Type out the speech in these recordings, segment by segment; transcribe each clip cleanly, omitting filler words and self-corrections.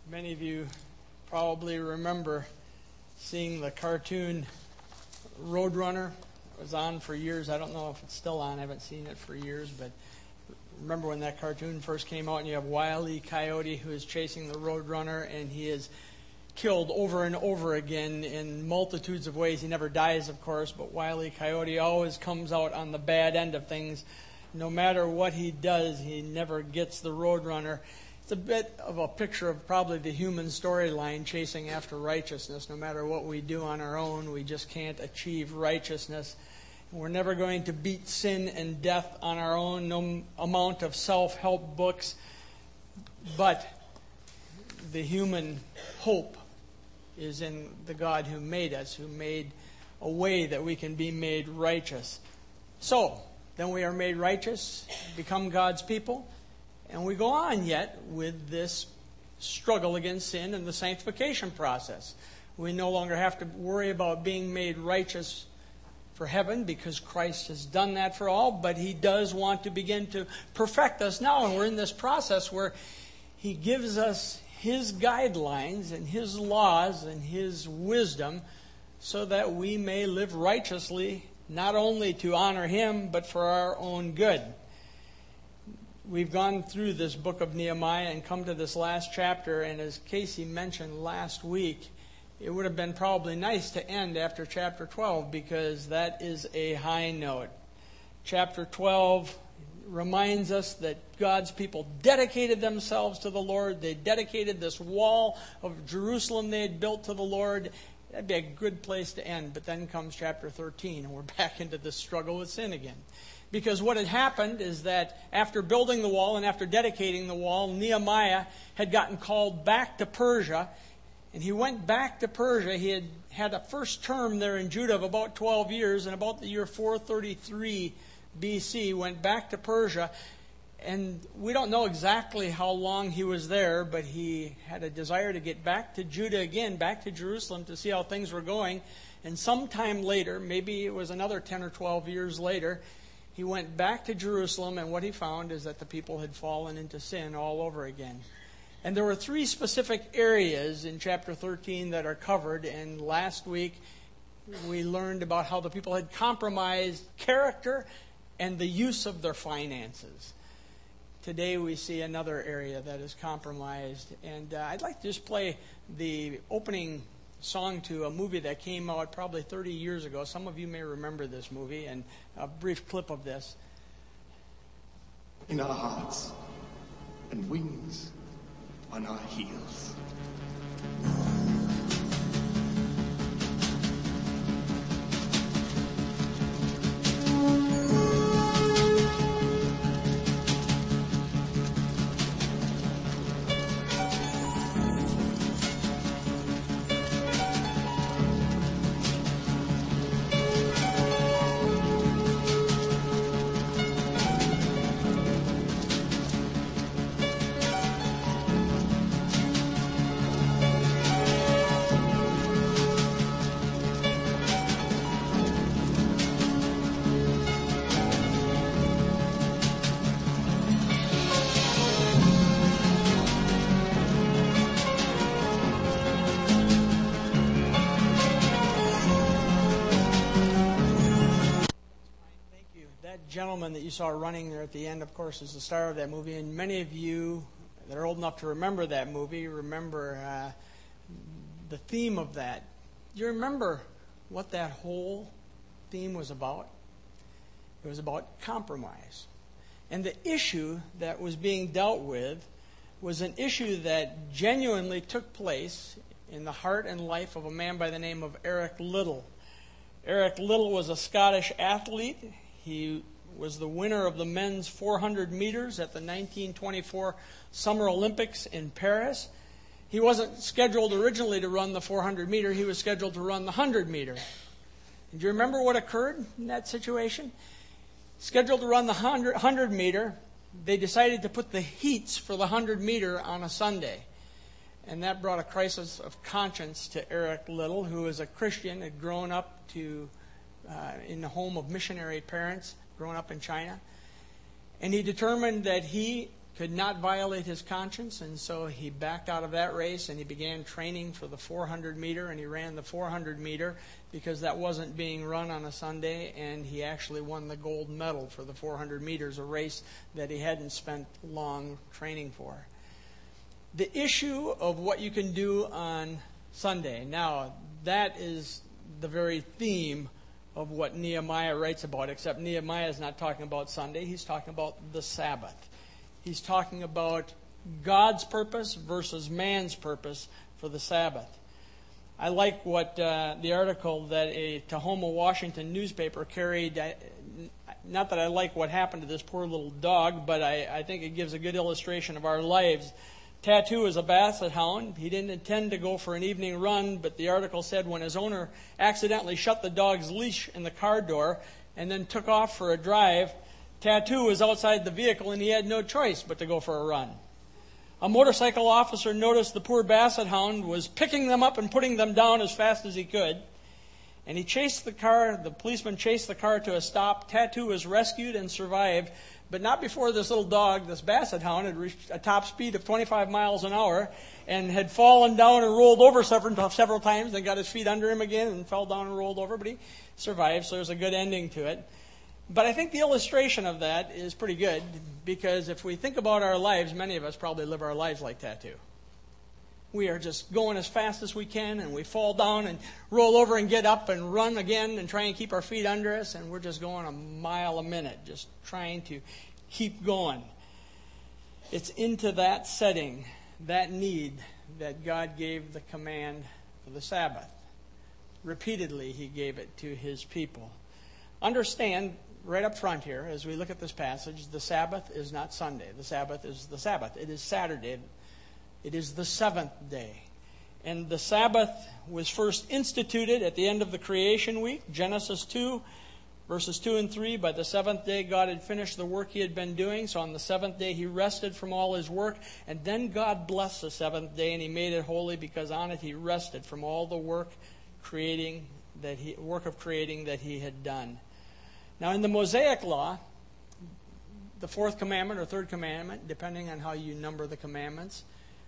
Many of you probably remember seeing the cartoon Roadrunner. It was on for years. I don't know if it's still on. I haven't seen it for years, but remember when that cartoon first came out and you have Wile E. Coyote who is chasing the Roadrunner, and he is killed over and over again in multitudes of ways. He never dies, of course, but Wile E. Coyote always comes out on the bad end of things. No matter what he does, he never gets the Roadrunner. It's a bit of a picture of probably the human storyline, chasing after righteousness. No matter what we do on our own, we just can't achieve righteousness. We're never going to beat sin and death on our own, no amount of self-help books. But the human hope is in the God who made us, who made a way that we can be made righteous. So, then we are made righteous, become God's people, and we go on yet with this struggle against sin and the sanctification process. We no longer have to worry about being made righteous for heaven because Christ has done that for all, but He does want to begin to perfect us now, and we're in this process where He gives us His guidelines and His laws and His wisdom so that we may live righteously, not only to honor Him, but for our own good. We've gone through this book of Nehemiah and come to this last chapter, and as Casey mentioned last week, it would have been probably nice to end after chapter 12 because that is a high note. Chapter 12 reminds us that God's people dedicated themselves to the Lord. They dedicated this wall of Jerusalem they had built to the Lord. That'd be a good place to end. But then comes chapter 13, and we're back into this struggle with sin again. Because what had happened is that after building the wall and after dedicating the wall, Nehemiah had gotten called back to Persia. And he went back to Persia. He had had a first term there in Judah of about 12 years. And about the year 433 BC, went back to Persia. And we don't know exactly how long he was there, but he had a desire to get back to Judah again, back to Jerusalem to see how things were going. And sometime later, maybe it was another 10 or 12 years later, he went back to Jerusalem, and what he found is that the people had fallen into sin all over again. And there were three specific areas in chapter 13 that are covered, and last week we learned about how the people had compromised character and the use of their finances. Today we see another area that is compromised, and I'd like to just play the opening song to a movie that came out probably 30 years ago. Some of you may remember this movie, and a brief clip of this. In our hearts and wings on our heels. Gentleman that you saw running there at the end, of course, is the star of that movie, and many of you that are old enough to remember that movie remember the theme of that. Do you remember what that whole theme was about? It was about compromise. And the issue that was being dealt with was an issue that genuinely took place in the heart and life of a man by the name of Eric Liddell. Eric Liddell was a Scottish athlete. He was the winner of the men's 400 meters at the 1924 Summer Olympics in Paris. He wasn't scheduled originally to run the 400 meter. He was scheduled to run the 100 meter. And do you remember what occurred in that situation? Scheduled to run the 100 meter, they decided to put the heats for the 100 meter on a Sunday. And that brought a crisis of conscience to Eric Liddell, who was a Christian, had grown up in the home of missionary parents, growing up in China. And he determined that he could not violate his conscience, and so he backed out of that race and he began training for the 400 meter, and he ran the 400 meter because that wasn't being run on a Sunday, and he actually won the gold medal for the 400 meters, a race that he hadn't spent long training for. The issue of what you can do on Sunday. Now, that is the very theme of what Nehemiah writes about, except Nehemiah is not talking about Sunday. He's talking about the Sabbath. He's talking about God's purpose versus man's purpose for the Sabbath. I like what the article that a Tahoma, Washington newspaper carried. Not that I like what happened to this poor little dog, but I think it gives a good illustration of our lives. Tattoo is a basset hound. He didn't intend to go for an evening run, but the article said when his owner accidentally shut the dog's leash in the car door and then took off for a drive, Tattoo was outside the vehicle and he had no choice but to go for a run. A motorcycle officer noticed the poor basset hound was picking them up and putting them down as fast as he could. And he chased the car, the policeman chased the car to a stop. Tattoo was rescued and survived, but not before this little dog, this basset hound, had reached a top speed of 25 miles an hour and had fallen down and rolled over several times, then got his feet under him again and fell down and rolled over, but he survived, so there's a good ending to it. But I think the illustration of that is pretty good, because if we think about our lives, many of us probably live our lives like Tattoo. We are just going as fast as we can, and we fall down and roll over and get up and run again and try and keep our feet under us, and we're just going a mile a minute, just trying to keep going. It's into that setting, that need, that God gave the command for the Sabbath. Repeatedly, he gave it to his people. Understand, right up front here, as we look at this passage, the Sabbath is not Sunday. The Sabbath is the Sabbath. It is Saturday. It is the seventh day. And the Sabbath was first instituted at the end of the creation week, Genesis 2, verses 2 and 3. By the seventh day, God had finished the work he had been doing. So on the seventh day, he rested from all his work. And then God blessed the seventh day, and he made it holy, because on it he rested from all the work of creating that he had done. Now, in the Mosaic Law, the fourth commandment or third commandment, depending on how you number the commandments,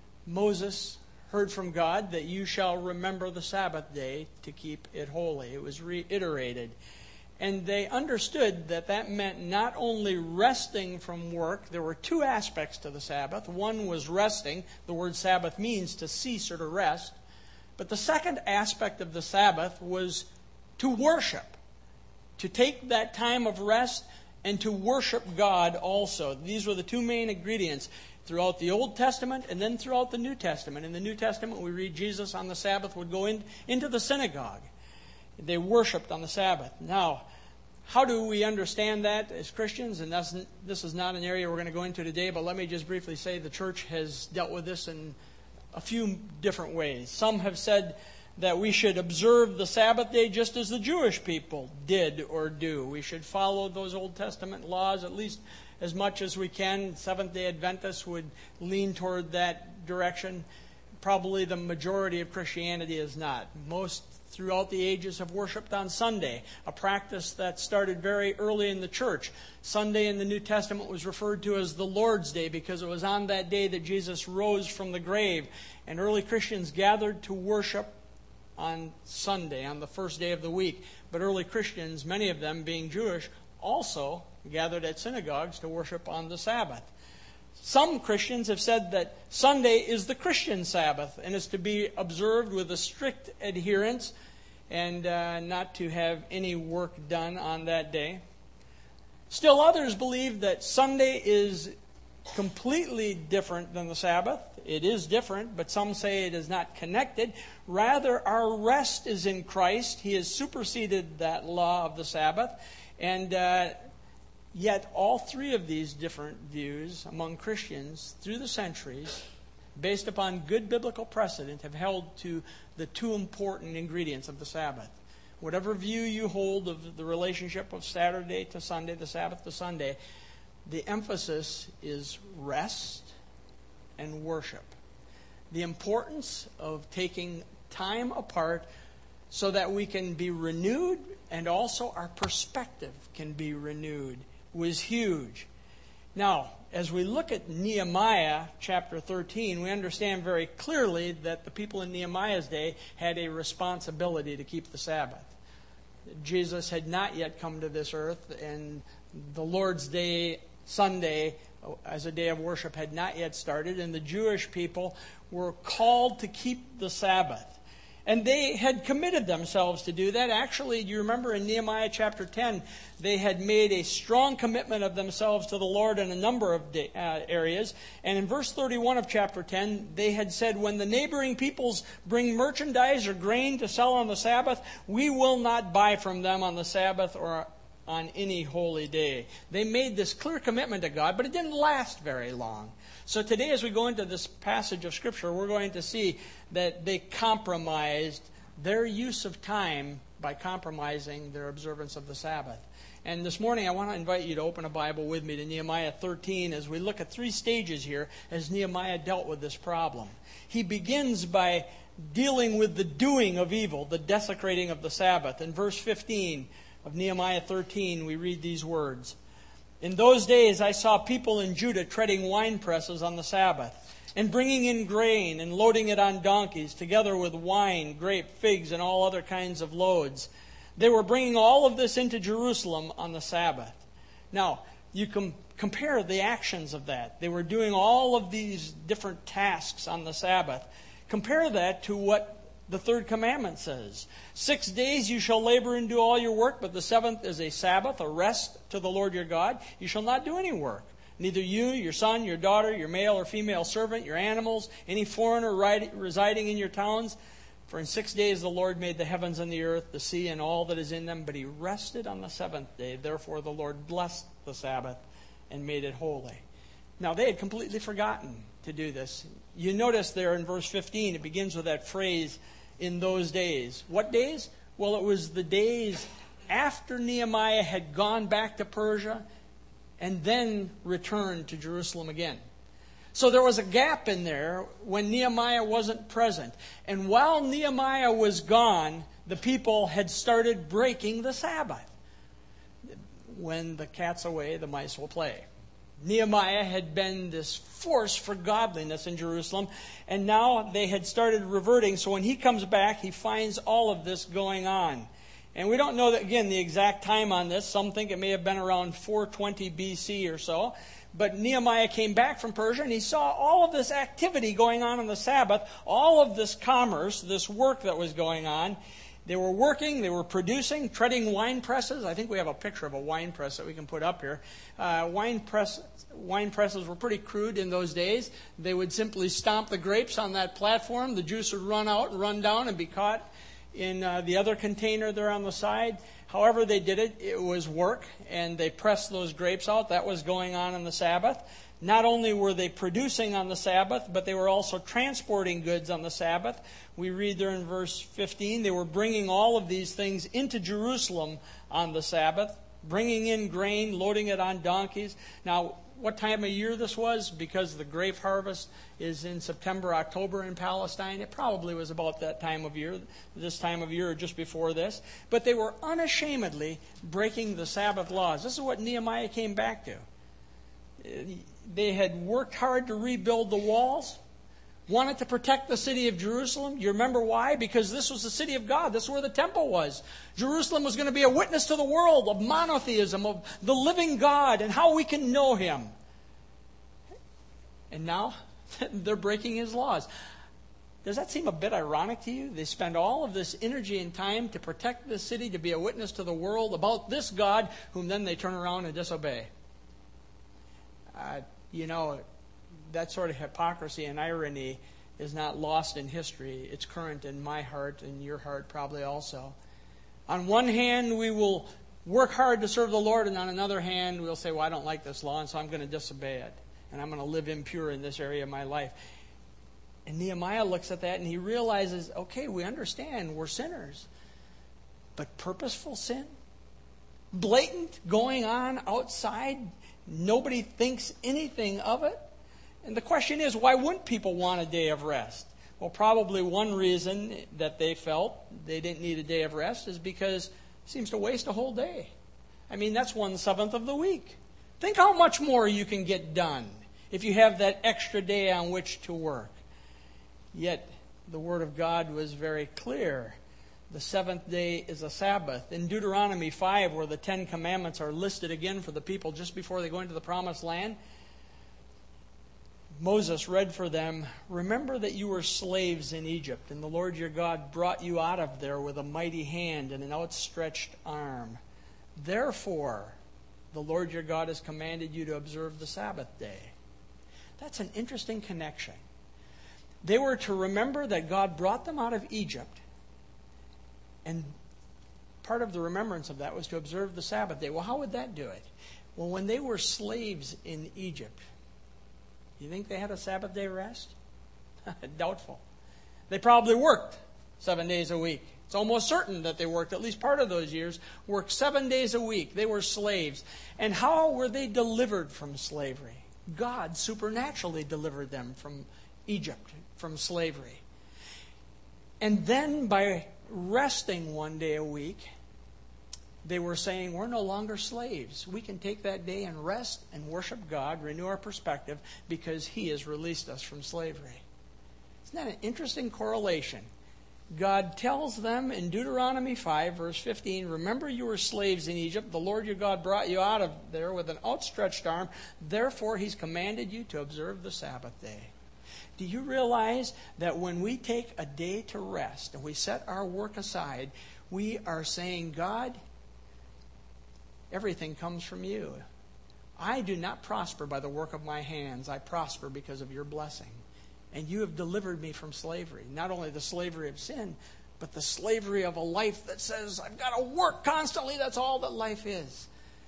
Moses heard from God that you shall remember the Sabbath day to keep it holy. It was reiterated. And they understood that that meant not only resting from work. There were two aspects to the Sabbath. One was resting. The word Sabbath means to cease or to rest. But the second aspect of the Sabbath was to worship. To take that time of rest and to worship God also. These were the two main ingredients throughout the Old Testament and then throughout the New Testament. In the New Testament, we read Jesus on the Sabbath would go into the synagogue. They worshiped on the Sabbath. Now, how do we understand that as Christians? And this is not an area we're going to go into today, but let me just briefly say the church has dealt with this in a few different ways. Some have said that we should observe the Sabbath day just as the Jewish people did or do. We should follow those Old Testament laws at least as much as we can. Seventh-day Adventists would lean toward that direction. Probably the majority of Christianity is not. Most throughout the ages have worshipped on Sunday, a practice that started very early in the church. Sunday in the New Testament was referred to as the Lord's Day because it was on that day that Jesus rose from the grave. And early Christians gathered to worship on Sunday, on the first day of the week. But early Christians, many of them being Jewish, also gathered at synagogues to worship on the Sabbath. Some Christians have said that Sunday is the Christian Sabbath and is to be observed with a strict adherence and not to have any work done on that day. Still others believe that Sunday is completely different than the Sabbath. It is different, but some say it is not connected. Rather, our rest is in Christ. He has superseded that law of the Sabbath. And yet all three of these different views among Christians through the centuries, based upon good biblical precedent, have held to the two important ingredients of the Sabbath. Whatever view you hold of the relationship of Saturday to Sunday, the Sabbath to Sunday, the emphasis is rest and worship. The importance of taking time apart so that we can be renewed and also our perspective can be renewed was huge. Now, as we look at Nehemiah chapter 13, we understand very clearly that the people in Nehemiah's day had a responsibility to keep the Sabbath. Jesus had not yet come to this earth, and the Lord's Day, Sunday, as a day of worship, had not yet started, and the Jewish people were called to keep the Sabbath. And they had committed themselves to do that. Actually, you remember in Nehemiah chapter 10, they had made a strong commitment of themselves to the Lord in a number of areas. And in verse 31 of chapter 10, they had said, when the neighboring peoples bring merchandise or grain to sell on the Sabbath, we will not buy from them on the Sabbath or on any holy day. They made this clear commitment to God, but it didn't last very long. So today, as we go into this passage of Scripture, we're going to see that they compromised their use of time by compromising their observance of the Sabbath. And this morning, I want to invite you to open a Bible with me to Nehemiah 13 as we look at 3 stages here as Nehemiah dealt with this problem. He begins by dealing with the doing of evil, the desecrating of the Sabbath. In verse 15 of Nehemiah 13, we read these words. In those days I saw people in Judah treading wine presses on the Sabbath, and bringing in grain and loading it on donkeys, together with wine, grape, figs, and all other kinds of loads. They were bringing all of this into Jerusalem on the Sabbath. Now, you can compare the actions of that. They were doing all of these different tasks on the Sabbath. Compare that to what the 3rd commandment says. 6 days you shall labor and do all your work, but the 7th is a Sabbath, a rest to the Lord your God. You shall not do any work. Neither you, your son, your daughter, your male or female servant, your animals, any foreigner residing in your towns. For in 6 days the Lord made the heavens and the earth, the sea, and all that is in them. But he rested on the 7th day. Therefore the Lord blessed the Sabbath and made it holy. Now they had completely forgotten to do this. You notice there in verse 15, it begins with that phrase, in those days. What days? Well, it was the days after Nehemiah had gone back to Persia and then returned to Jerusalem again. So there was a gap in there when Nehemiah wasn't present. And while Nehemiah was gone, the people had started breaking the Sabbath. When the cat's away, the mice will play. Nehemiah had been this force for godliness in Jerusalem, and now they had started reverting. So when he comes back, he finds all of this going on. And we don't know, the exact time on this. Some think it may have been around 420 BC or so. But Nehemiah came back from Persia, and he saw all of this activity going on the Sabbath, all of this commerce, this work that was going on. They were working, they were producing, treading wine presses. I think we have a picture of a wine press that we can put up here. Wine presses were pretty crude in those days. They would simply stomp the grapes on that platform. The juice would run out and run down and be caught in the other container there on the side. However they did it, it was work, and they pressed those grapes out. That was going on the Sabbath. Not only were they producing on the Sabbath, but they were also transporting goods on the Sabbath. We read there in verse 15, they were bringing all of these things into Jerusalem on the Sabbath, bringing in grain, loading it on donkeys. Now, what time of year this was? Because the grape harvest is in September, October in Palestine. It probably was about that time of year, this time of year or just before this. But they were unashamedly breaking the Sabbath laws. This is what Nehemiah came back to. They had worked hard to rebuild the walls, wanted to protect the city of Jerusalem. You remember why? Because this was the city of God. This is where the temple was. Jerusalem was going to be a witness to the world of monotheism, of the living God, and how we can know Him. And now they're breaking His laws. Does that seem a bit ironic to you? They spend all of this energy and time to protect the city, to be a witness to the world about this God, whom then they turn around and disobey. That sort of hypocrisy and irony is not lost in history. It's current in my heart and your heart probably also. On one hand, we will work hard to serve the Lord, and on another hand, we'll say, well, I don't like this law, and so I'm going to disobey it. And I'm going to live impure in this area of my life. And Nehemiah looks at that and he realizes, okay, we understand we're sinners. But purposeful sin? Blatant going on outside? Nobody thinks anything of it? And the question is, why wouldn't people want a day of rest? Well, probably one reason that they felt they didn't need a day of rest is because it seems to waste a whole day. I mean, that's 1/7 of the week. Think how much more you can get done if you have that extra day on which to work. Yet, the Word of God was very clear. The seventh day is a Sabbath. In Deuteronomy 5, where the Ten Commandments are listed again for the people just before they go into the Promised Land, Moses read for them, "Remember that you were slaves in Egypt, and the Lord your God brought you out of there with a mighty hand and an outstretched arm. Therefore, the Lord your God has commanded you to observe the Sabbath day." That's an interesting connection. They were to remember that God brought them out of Egypt, and part of the remembrance of that was to observe the Sabbath day. Well, how would that do it? Well, when they were slaves in Egypt, you think they had a Sabbath day rest? Doubtful. They probably worked 7 days a week. It's almost certain that they worked, at least part of those years, worked 7 days a week. They were slaves. And how were they delivered from slavery? God supernaturally delivered them from Egypt, from slavery. And then by resting 1 day a week, they were saying, we're no longer slaves. We can take that day and rest and worship God, renew our perspective, because He has released us from slavery. Isn't that an interesting correlation? God tells them in Deuteronomy 5, verse 15, "Remember you were slaves in Egypt. The Lord your God brought you out of there with an outstretched arm. Therefore, He's commanded you to observe the Sabbath day." Do you realize that when we take a day to rest and we set our work aside, we are saying, God, everything comes from you. I do not prosper by the work of my hands. I prosper because of your blessing. And you have delivered me from slavery. Not only the slavery of sin, but the slavery of a life that says, I've got to work constantly. That's all that life is.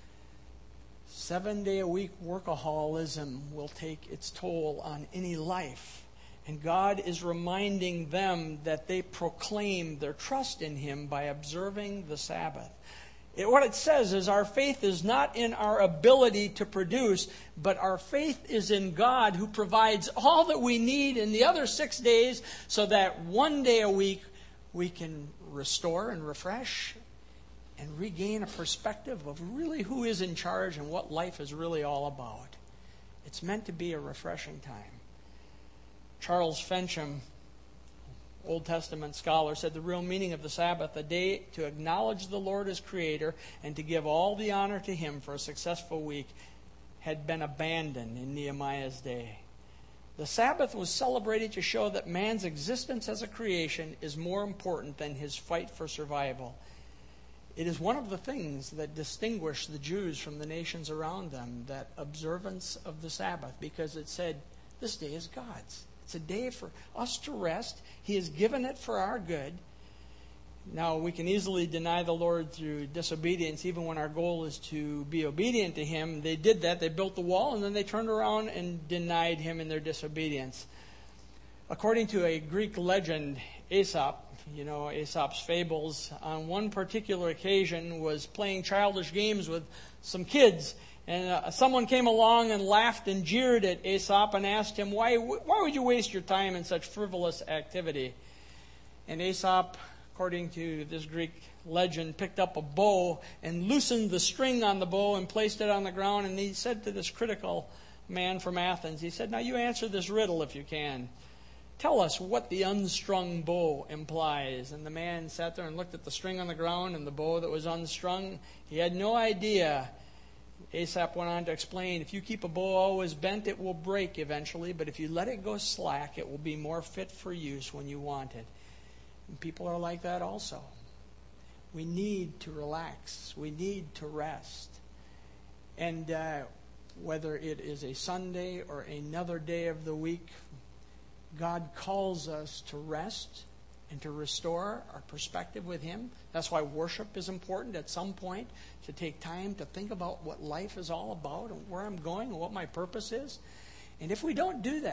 7-day-a-week workaholism will take its toll on any life. And God is reminding them that they proclaim their trust in Him by observing the Sabbath. What it says is our faith is not in our ability to produce, but our faith is in God who provides all that we need in the other 6 days so that 1 day a week we can restore and refresh and regain a perspective of really who is in charge and what life is really all about. It's meant to be a refreshing time. Charles Fensham, Old Testament scholar, said the real meaning of the Sabbath, a day to acknowledge the Lord as Creator and to give all the honor to Him for a successful week, had been abandoned in Nehemiah's day. The Sabbath was celebrated to show that man's existence as a creation is more important than his fight for survival. It is one of the things that distinguished the Jews from the nations around them, that observance of the Sabbath, because it said, this day is God's. It's a day for us to rest. He has given it for our good. Now, we can easily deny the Lord through disobedience, even when our goal is to be obedient to Him. They did that. They built the wall, and then they turned around and denied Him in their disobedience. According to a Greek legend, Aesop, Aesop's fables, on one particular occasion was playing childish games with some kids. And someone came along and laughed and jeered at Aesop and asked him, why would you waste your time in such frivolous activity? And Aesop, according to this Greek legend, picked up a bow and loosened the string on the bow and placed it on the ground. And he said to this critical man from Athens, he said, now you answer this riddle if you can. Tell us what the unstrung bow implies. And the man sat there and looked at the string on the ground and the bow that was unstrung. He had no idea. Aesop went on to explain, if you keep a bow always bent, it will break eventually, but if you let it go slack, it will be more fit for use when you want it. And people are like that also. We need to relax. We need to rest. And whether it is a Sunday or another day of the week, God calls us to rest and to restore our perspective with Him. That's why worship is important at some point, to take time to think about what life is all about and where I'm going and what my purpose is. And if we don't do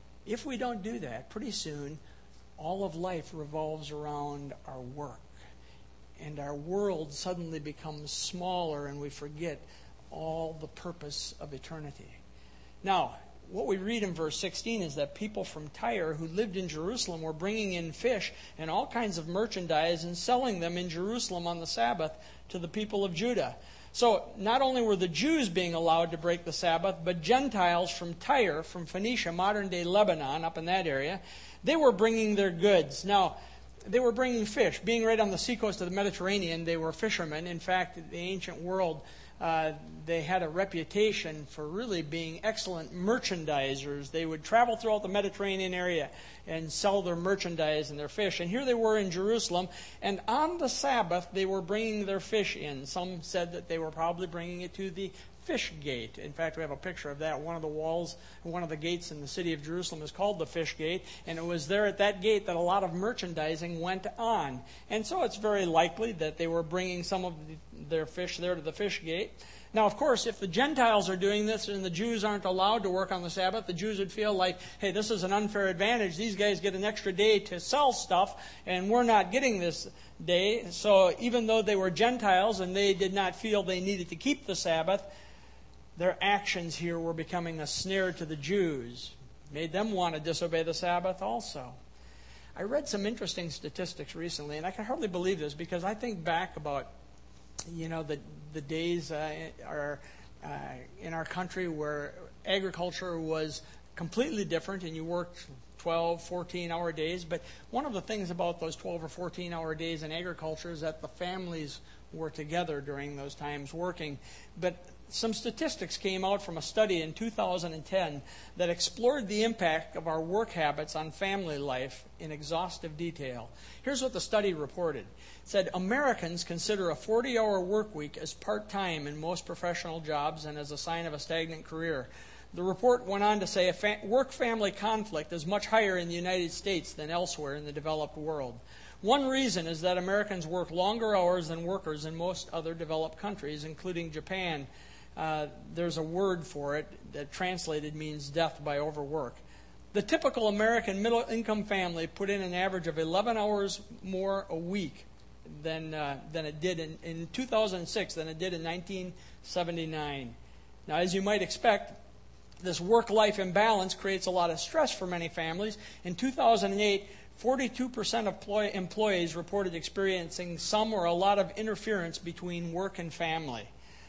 that, pretty soon all of life revolves around our work. And our world suddenly becomes smaller and we forget all the purpose of eternity. Now, what we read in verse 16 is that people from Tyre who lived in Jerusalem were bringing in fish and all kinds of merchandise and selling them in Jerusalem on the Sabbath to the people of Judah. So not only were the Jews being allowed to break the Sabbath, but Gentiles from Tyre, from Phoenicia, modern-day Lebanon, up in that area, they were bringing their goods. Now, they were bringing fish. Being right on the seacoast of the Mediterranean, they were fishermen. In fact, in the ancient world, they had a reputation for really being excellent merchandisers. They would travel throughout the Mediterranean area and sell their merchandise and their fish. And here they were in Jerusalem, and on the Sabbath they were bringing their fish in. Some said that they were probably bringing it to the fish gate. In fact, we have a picture of that. One of the walls, one of the gates in the city of Jerusalem is called the fish gate, and it was there at that gate that a lot of merchandising went on. And so it's very likely that they were bringing some of their fish there to the fish gate. Now, of course, if the Gentiles are doing this and the Jews aren't allowed to work on the Sabbath, the Jews would feel like, hey, this is an unfair advantage. These guys get an extra day to sell stuff, and we're not getting this day. So even though they were Gentiles and they did not feel they needed to keep the Sabbath, their actions here were becoming a snare to the Jews. Made them want to disobey the Sabbath also. I read some interesting statistics recently, and I can hardly believe this because I think back about the days in our country where agriculture was completely different and you worked 12, 14-hour days. But one of the things about those 12 or 14-hour days in agriculture is that the families were together during those times working. But some statistics came out from a study in 2010 that explored the impact of our work habits on family life in exhaustive detail. Here's what the study reported. It said, Americans consider a 40-hour work week as part-time in most professional jobs and as a sign of a stagnant career. The report went on to say work-family conflict is much higher in the United States than elsewhere in the developed world. One reason is that Americans work longer hours than workers in most other developed countries, including Japan. There's a word for it that translated means death by overwork. The typical American middle-income family put in an average of 11 hours more a week than it did in 2006 than it did in 1979. Now, as you might expect, this work-life imbalance creates a lot of stress for many families. In 2008, 42% of employees reported experiencing some or a lot of interference between work and family.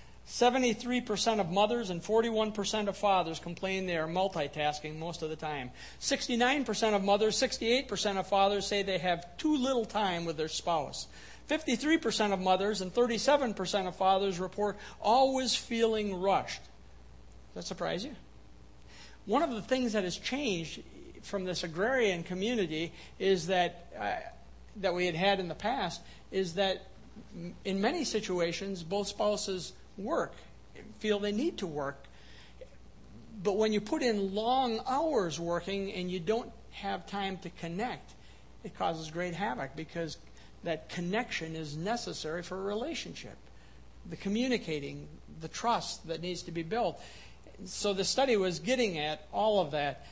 73% of mothers and 41% of fathers complain they are multitasking most of the time. 69% of mothers, 68% of fathers say they have too little time with their spouse. 53% of mothers and 37% of fathers report always feeling rushed. Does that surprise you? One of the things that has changed from this agrarian community is that we had in the past is that in many situations both spouses work, feel they need to work. But when you put in long hours working and you don't have time to connect, it causes great havoc because that connection is necessary for a relationship. The communicating, the trust that needs to be built. So the study was getting at all of that.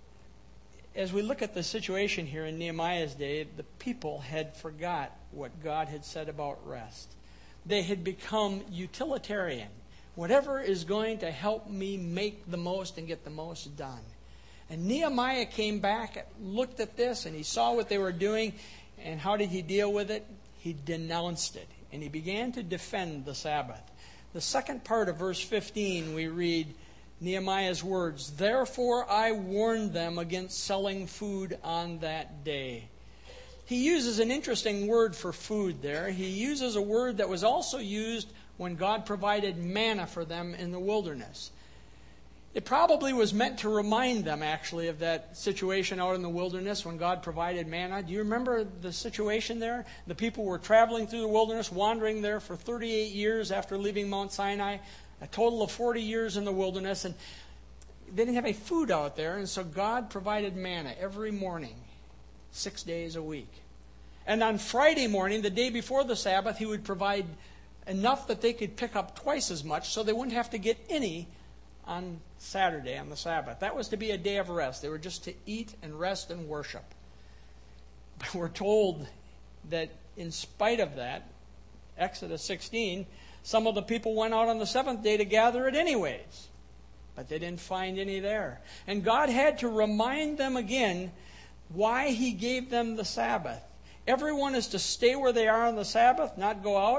As we look at the situation here in Nehemiah's day, the people had forgot what God had said about rest. They had become utilitarian. Whatever is going to help me make the most and get the most done. And Nehemiah came back, looked at this, and he saw what they were doing. And how did he deal with it? He denounced it. And he began to defend the Sabbath. The second part of verse 15, we read Nehemiah's words, "Therefore I warned them against selling food on that day." He uses an interesting word for food there. He uses a word that was also used when God provided manna for them in the wilderness. It probably was meant to remind them, actually, of that situation out in the wilderness when God provided manna. Do you remember the situation there? The people were traveling through the wilderness, wandering there for 38 years after leaving Mount Sinai, a total of 40 years in the wilderness, and they didn't have any food out there, and so God provided manna every morning, 6 days a week. And on Friday morning, the day before the Sabbath, He would provide enough that they could pick up twice as much so they wouldn't have to get any on Saturday, on the Sabbath. That was to be a day of rest. They were just to eat and rest and worship. But we're told that in spite of that, Exodus 16, some of the people went out on the seventh day to gather it anyways. But they didn't find any there. And God had to remind them again why He gave them the Sabbath. Everyone is to stay where they are on the Sabbath, not go out.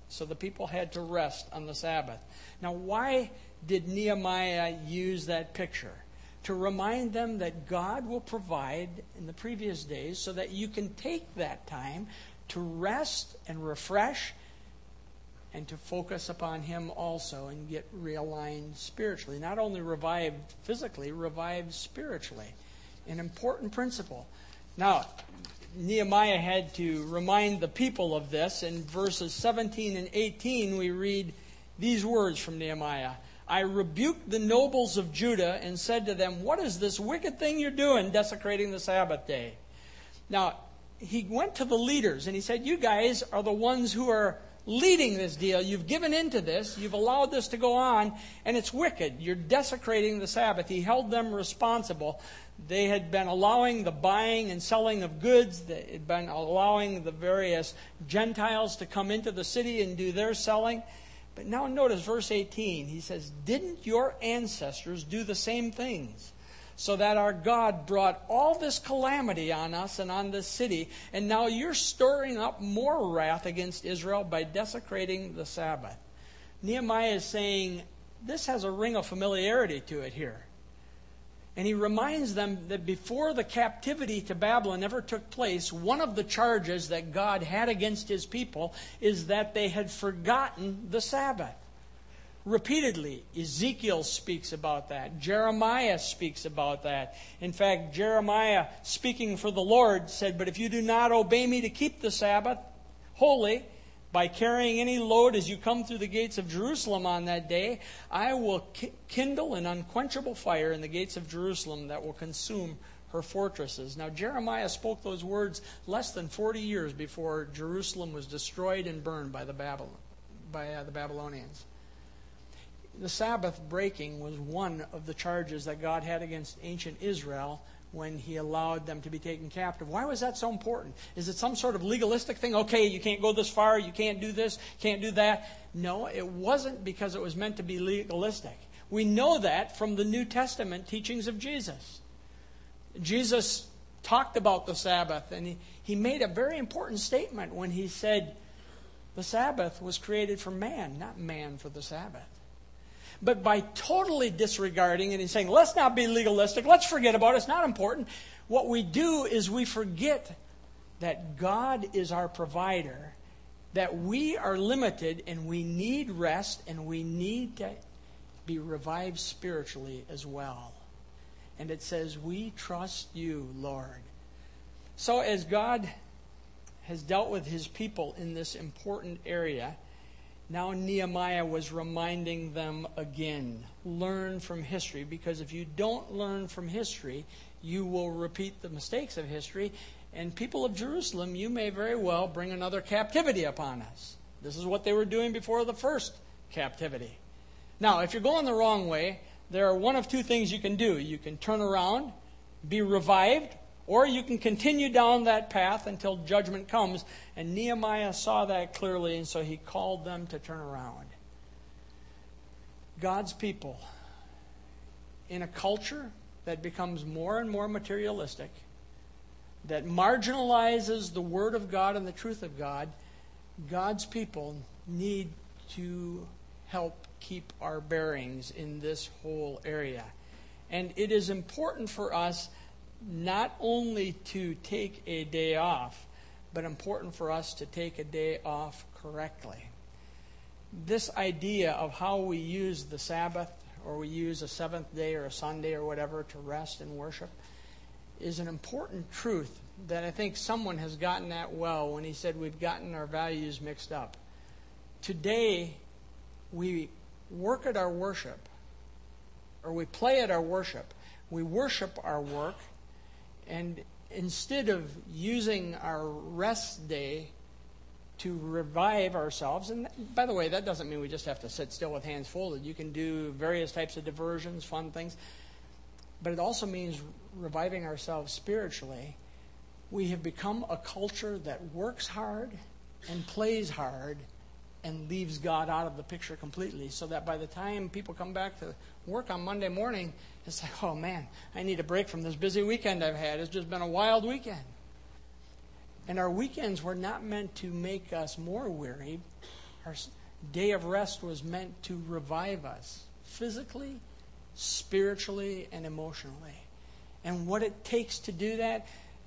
So the people had to rest on the Sabbath. Now, why did Nehemiah use that picture? To remind them that God will provide in the previous days so that you can take that time to rest and refresh and to focus upon Him also and get realigned spiritually. Not only revived physically, revived spiritually. An important principle. Now, Nehemiah had to remind the people of this. In verses 17 and 18, we read these words from Nehemiah. I rebuked the nobles of Judah and said to them, what is this wicked thing you're doing, desecrating the Sabbath day? Now, he went to the leaders and he said, you guys are the ones who are leading this deal. You've given into this. You've allowed this to go on, and it's wicked. You're desecrating the Sabbath. He held them responsible. They had been allowing the buying and selling of goods. They had been allowing the various Gentiles to come into the city and do their selling. But now notice verse 18. He says, didn't your ancestors do the same things? So that our God brought all this calamity on us and on this city, and now you're storing up more wrath against Israel by desecrating the Sabbath. Nehemiah is saying, this has a ring of familiarity to it here. And he reminds them that before the captivity to Babylon ever took place, one of the charges that God had against His people is that they had forgotten the Sabbath. Repeatedly, Ezekiel speaks about that. Jeremiah speaks about that. In fact, Jeremiah, speaking for the Lord, said, but if you do not obey me to keep the Sabbath holy, by carrying any load as you come through the gates of Jerusalem on that day, I will kindle an unquenchable fire in the gates of Jerusalem that will consume her fortresses. Now, Jeremiah spoke those words less than 40 years before Jerusalem was destroyed and burned by the Babylonians. The Sabbath breaking was one of the charges that God had against ancient Israel when He allowed them to be taken captive. Why was that so important? Is it some sort of legalistic thing? Okay, you can't go this far, you can't do this, can't do that. No, it wasn't because it was meant to be legalistic. We know that from the New Testament teachings of Jesus. Jesus talked about the Sabbath, and he made a very important statement when He said the Sabbath was created for man, not man for the Sabbath. But by totally disregarding it and saying, let's not be legalistic, let's forget about it, it's not important, what we do is we forget that God is our provider, that we are limited and we need rest and we need to be revived spiritually as well. And it says, we trust you, Lord. So as God has dealt with His people in this important area, now Nehemiah was reminding them again, learn from history, because if you don't learn from history, you will repeat the mistakes of history, and people of Jerusalem, you may very well bring another captivity upon us. This is what they were doing before the first captivity. Now, if you're going the wrong way, there are one of two things you can do. You can turn around, be revived, or you can continue down that path until judgment comes. And Nehemiah saw that clearly, and so he called them to turn around. God's people, in a culture that becomes more and more materialistic, that marginalizes the Word of God and the truth of God, God's people need to help keep our bearings in this whole area. And it is important for us not only to take a day off, but important for us to take a day off correctly. This idea of how we use the Sabbath, or we use a seventh day or a Sunday or whatever to rest and worship, is an important truth that I think someone has gotten at well when he said we've gotten our values mixed up. Today, we work at our worship, or we play at our worship. We worship our work, and instead of using our rest day to revive ourselves, and by the way, that doesn't mean we just have to sit still with hands folded. You can do various types of diversions, fun things, but it also means reviving ourselves spiritually. We have become a culture that works hard and plays hard and leaves God out of the picture completely, so that by the time people come back to work on Monday morning, it's like, oh man, I need a break from this busy weekend I've had. It's just been a wild weekend. And our weekends were not meant to make us more weary, Our day of rest was meant to revive us physically, spiritually, and emotionally. And what it takes to do that,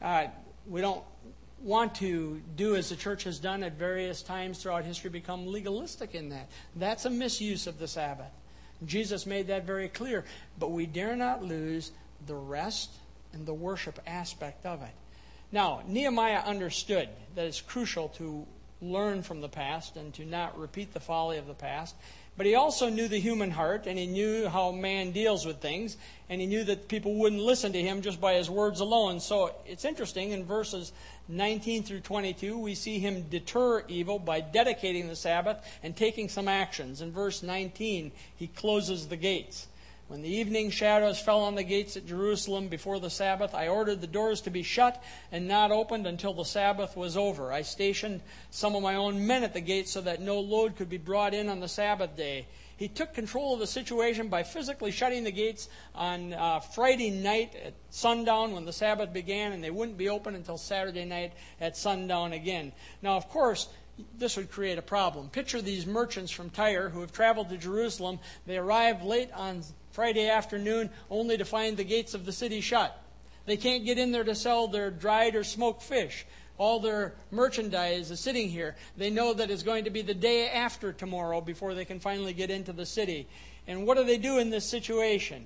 we don't want to do as the church has done at various times throughout history, become legalistic in that. That's a misuse of the Sabbath. Jesus made that very clear. But we dare not lose the rest and the worship aspect of it. Now, Nehemiah understood that it's crucial to learn from the past and to not repeat the folly of the past. But he also knew the human heart, and he knew how man deals with things, and he knew that people wouldn't listen to him just by his words alone. So it's interesting, in verses 19 through 22, we see him deter evil by dedicating the Sabbath and taking some actions. In verse 19, he closes the gates. When the evening shadows fell on the gates at Jerusalem before the Sabbath, I ordered the doors to be shut and not opened until the Sabbath was over. I stationed some of my own men at the gates so that no load could be brought in on the Sabbath day. He took control of the situation by physically shutting the gates on Friday night at sundown when the Sabbath began, and they wouldn't be open until Saturday night at sundown again. Now, of course, this would create a problem. Picture these merchants from Tyre who have traveled to Jerusalem. They arrive late on Friday afternoon only to find the gates of the city shut. They can't get in there to sell their dried or smoked fish. All their merchandise is sitting here. They know that it's going to be the day after tomorrow before they can finally get into the city. And what do they do in this situation?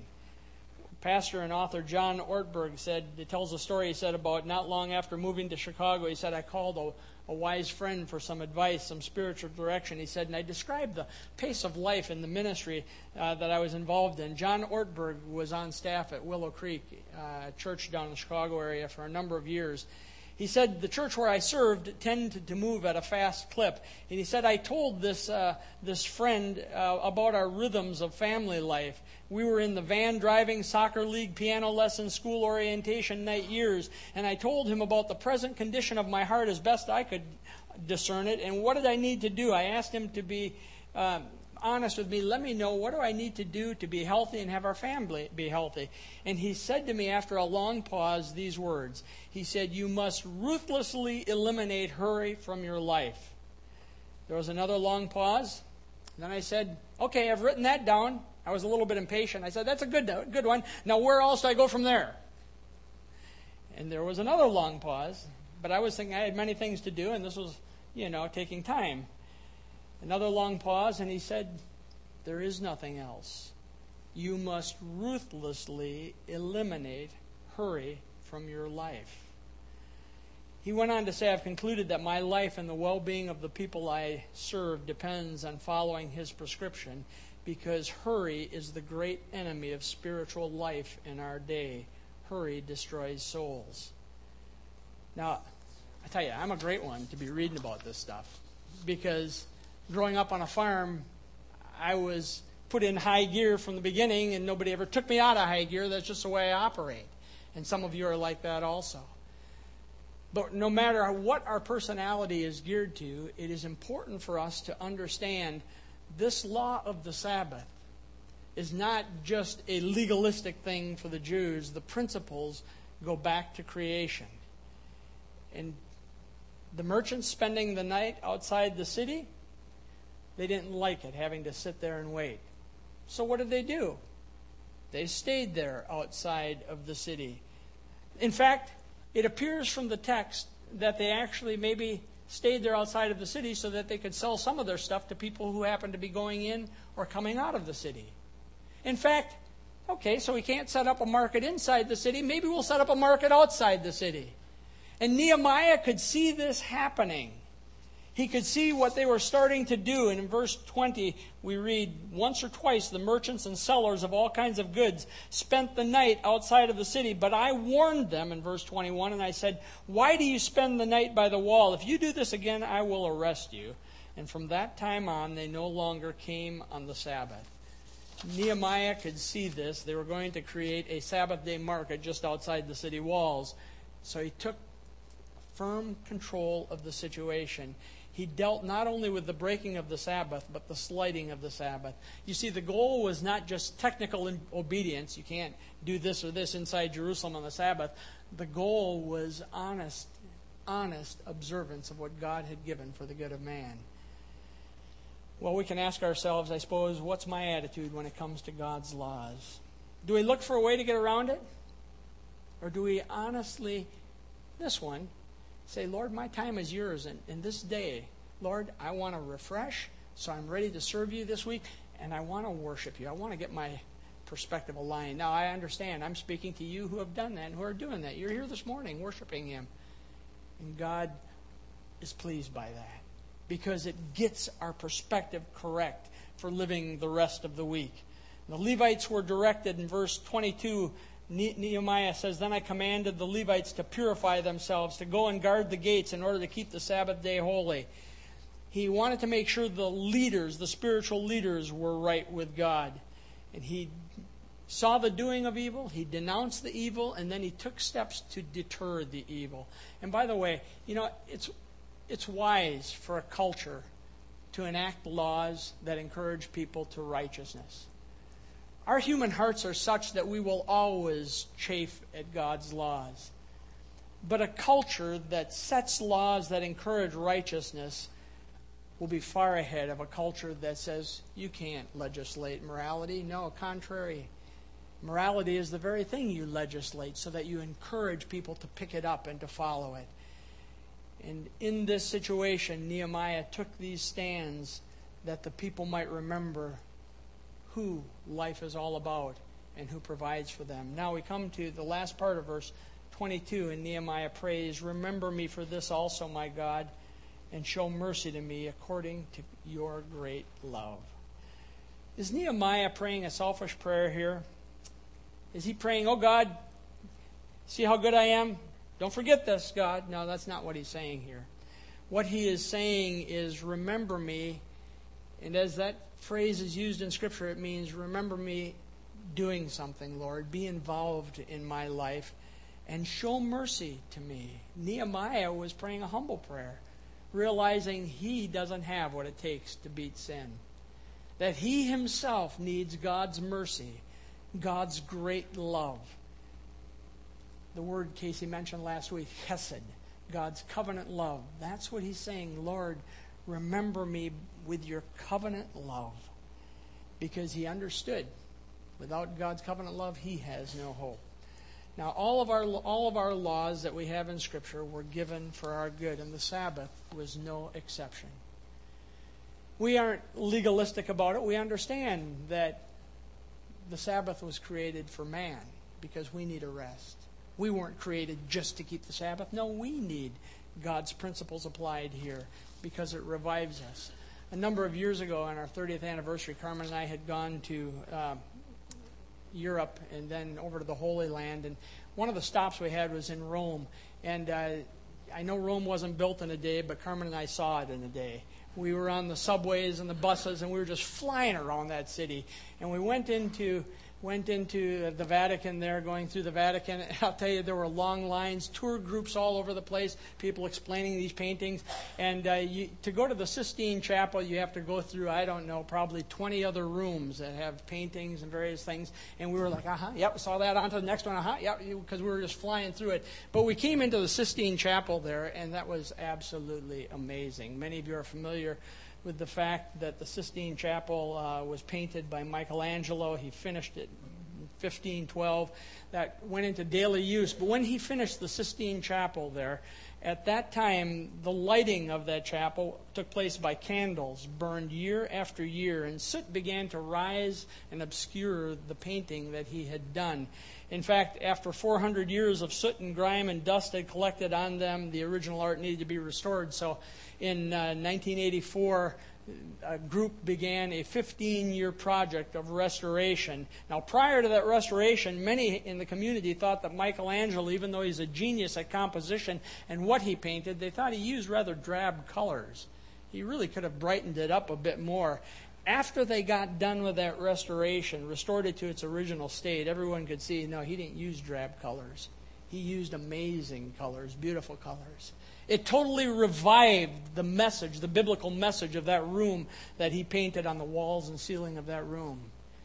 Pastor and author John Ortberg tells a story he said about not long after moving to Chicago. He said, I called a wise friend for some advice, some spiritual direction. He said, and I described the pace of life in the ministry that I was involved in. John Ortberg was on staff at Willow Creek, a church down in the Chicago area, for a number of years. He said, the church where I served tended to move at a fast clip. And he said, I told this friend about our rhythms of family life. We were in the van driving, soccer league, piano lessons, school orientation night years. And I told him about the present condition of my heart as best I could discern it. And what did I need to do? I asked him to be honest with me. Let me know, what do I need to do to be healthy and have our family be healthy? And he said to me after a long pause these words. He said, you must ruthlessly eliminate hurry from your life. There was another long pause. Then I said, okay, I've written that down. I was a little bit impatient. I said, that's a good one. Now where else do I go from there? And there was another long pause. But I was thinking I had many things to do, and this was, taking time. Another long pause, and he said, there is nothing else. You must ruthlessly eliminate hurry from your life. He went on to say, I've concluded that my life and the well-being of the people I serve depends on following his prescription, because hurry is the great enemy of spiritual life in our day. Hurry destroys souls. Now, I tell you, I'm a great one to be reading about this stuff, because growing up on a farm, I was put in high gear from the beginning, and nobody ever took me out of high gear. That's just the way I operate. And some of you are like that also. But no matter what our personality is geared to, it is important for us to understand this law of the Sabbath is not just a legalistic thing for the Jews. The principles go back to creation. And the merchants spending the night outside the city, they didn't like it, having to sit there and wait. So what did they do? They stayed there outside of the city. In fact, it appears from the text that they actually maybe stayed there outside of the city so that they could sell some of their stuff to people who happened to be going in or coming out of the city. In fact, okay, so we can't set up a market inside the city. Maybe we'll set up a market outside the city. And Nehemiah could see this happening. He could see what they were starting to do. And in verse 20, we read, once or twice the merchants and sellers of all kinds of goods spent the night outside of the city. But I warned them, in verse 21, and I said, why do you spend the night by the wall? If you do this again, I will arrest you. And from that time on, they no longer came on the Sabbath. Nehemiah could see this. They were going to create a Sabbath day market just outside the city walls. So he took firm control of the situation. He dealt not only with the breaking of the Sabbath, but the slighting of the Sabbath. You see, the goal was not just technical obedience. You can't do this or this inside Jerusalem on the Sabbath. The goal was honest observance of what God had given for the good of man. Well, we can ask ourselves, I suppose, what's my attitude when it comes to God's laws? Do we look for a way to get around it? Or do we honestly, this one, say, Lord, my time is yours, and this day, Lord, I want to refresh, so I'm ready to serve you this week, and I want to worship you. I want to get my perspective aligned. Now, I understand. I'm speaking to you who have done that and who are doing that. You're here this morning worshiping Him. And God is pleased by that because it gets our perspective correct for living the rest of the week. The Levites were directed in verse 22. Nehemiah says, Then I commanded the Levites to purify themselves, to go and guard the gates in order to keep the Sabbath day holy. He wanted to make sure the leaders, the spiritual leaders, were right with God. And he saw the doing of evil, he denounced the evil, and then he took steps to deter the evil. And by the way, it's wise for a culture to enact laws that encourage people to righteousness. Our human hearts are such that we will always chafe at God's laws. But a culture that sets laws that encourage righteousness will be far ahead of a culture that says, you can't legislate morality. No, contrary. Morality is the very thing you legislate so that you encourage people to pick it up and to follow it. And in this situation, Nehemiah took these stands that the people might remember who life is all about and who provides for them. Now we come to the last part of verse 22, and Nehemiah prays, Remember me for this also, my God, and show mercy to me according to your great love. Is Nehemiah praying a selfish prayer here? Is he praying, oh God, see how good I am? Don't forget this, God. No, that's not what he's saying here. What he is saying is, remember me. And as that phrase is used in Scripture, it means remember me doing something, Lord. Be involved in my life and show mercy to me. Nehemiah was praying a humble prayer, realizing he doesn't have what it takes to beat sin. That he himself needs God's mercy, God's great love. The word Casey mentioned last week, chesed, God's covenant love. That's what he's saying, Lord, remember me with your covenant love. Because he understood, without God's covenant love, he has no hope. Now, all of our laws that we have in Scripture were given for our good, and the Sabbath was no exception. We aren't legalistic about it. We understand that the Sabbath was created for man because we need a rest. We weren't created just to keep the Sabbath. No, we need God's principles applied here because it revives us. A number of years ago, on our 30th anniversary, Carmen and I had gone to Europe and then over to the Holy Land. And one of the stops we had was in Rome. And I know Rome wasn't built in a day, but Carmen and I saw it in a day. We were on the subways and the buses, and we were just flying around that city. And we went into the Vatican there, going through the Vatican. I'll tell you, there were long lines, tour groups all over the place, people explaining these paintings. And to go to the Sistine Chapel, you have to go through, I don't know, probably 20 other rooms that have paintings and various things. And we were like, yep, saw that, on to the next one, yep, because we were just flying through it. But we came into the Sistine Chapel there, and that was absolutely amazing. Many of you are familiar with the fact that the Sistine Chapel was painted by Michelangelo. He finished it in 1512. That went into daily use. But when he finished the Sistine Chapel there, at that time, the lighting of that chapel took place by candles burned year after year, and soot began to rise and obscure the painting that he had done. In fact, after 400 years of soot and grime and dust had collected on them, the original art needed to be restored. So in 1984, a group began a 15-year project of restoration. Now, prior to that restoration, many in the community thought that Michelangelo, even though he's a genius at composition and what he painted, they thought he used rather drab colors. He really could have brightened it up a bit more. After they got done with that restoration, restored it to its original state, everyone could see, no, he didn't use drab colors. He used amazing colors, beautiful colors. It totally revived the message, the biblical message of that room that he painted on the walls and ceiling of that room.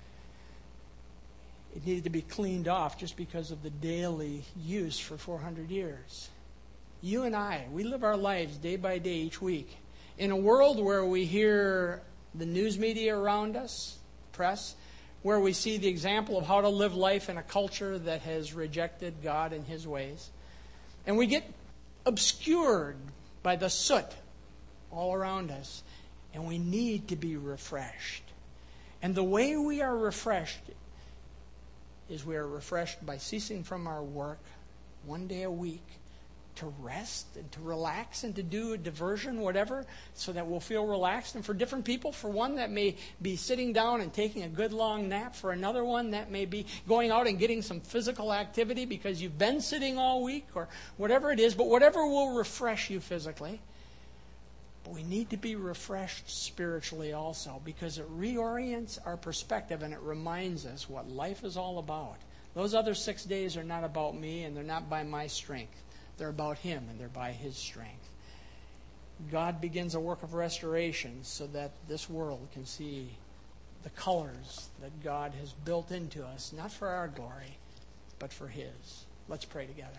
It needed to be cleaned off just because of the daily use for 400 years. You and I, we live our lives day by day each week in a world where we hear the news media around us, press, where we see the example of how to live life in a culture that has rejected God and His ways. And we get obscured by the soot all around us. And we need to be refreshed. And the way we are refreshed is we are refreshed by ceasing from our work one day a week to rest and to relax and to do a diversion, whatever, so that we'll feel relaxed. And for different people, for one, that may be sitting down and taking a good long nap. For another one, that may be going out and getting some physical activity because you've been sitting all week or whatever it is. But whatever will refresh you physically. But we need to be refreshed spiritually also, because it reorients our perspective and it reminds us what life is all about. Those other 6 days are not about me, and they're not by my strength. They're about Him, and they're by His strength. God begins a work of restoration so that this world can see the colors that God has built into us, not for our glory, but for His. Let's pray together.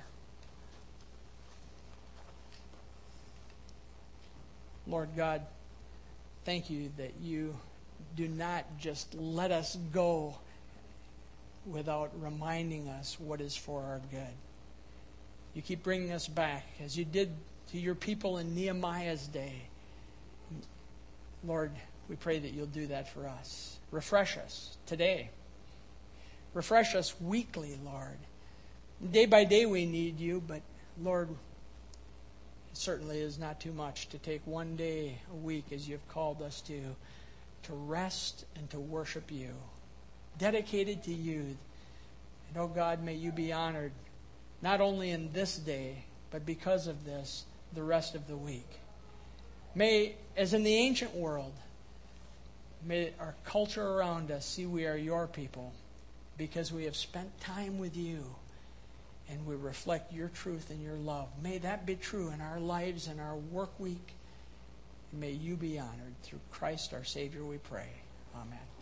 Lord God, thank you that you do not just let us go without reminding us what is for our good. You keep bringing us back, as you did to your people in Nehemiah's day. Lord, we pray that you'll do that for us. Refresh us today. Refresh us weekly, Lord. Day by day we need you, but Lord, it certainly is not too much to take one day a week, as you've called us to rest and to worship you, dedicated to you. And oh God, may you be honored, not only in this day, but because of this, the rest of the week. May, as in the ancient world, may our culture around us see we are your people because we have spent time with you. And we reflect your truth and your love. May that be true in our lives and our work week. And may you be honored. Through Christ our Savior we pray. Amen.